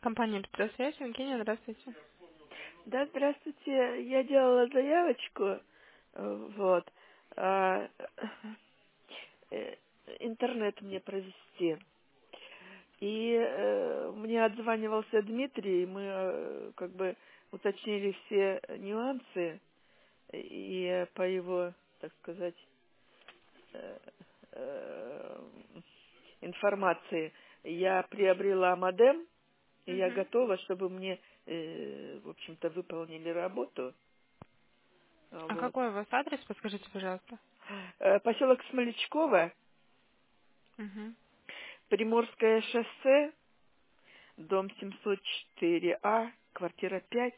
Компания «Петросвязь», Евгения, здравствуйте. Да, здравствуйте. Я делала заявочку, вот, а, э, интернет мне провести. И мне отзванивался Дмитрий, мы как бы уточнили все нюансы, и по его, так сказать, э, э, информации я приобрела модем, и я Мгм. готова, чтобы мне, в общем-то, выполнили работу. А Вот. какой у вас адрес, подскажите, пожалуйста? Поселок Смолячково, Мгм. Приморское шоссе, дом 704А, квартира 5.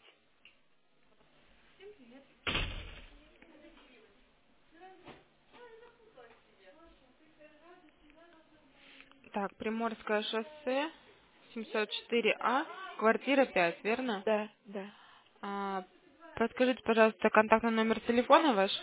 Так, Приморское шоссе, 704А, квартира 5, верно? Да, да. А, подскажите, пожалуйста, контактный номер телефона ваш?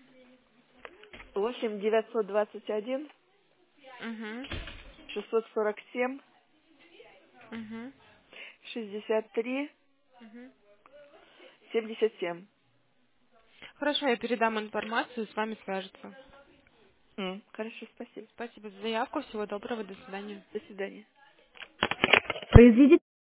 8 921 Угу. 647 Угу. 63 Угу. 77. Хорошо, я передам информацию, с вами свяжутся. Хорошо, спасибо. Спасибо за заявку, всего доброго, до свидания. До свидания. Произведите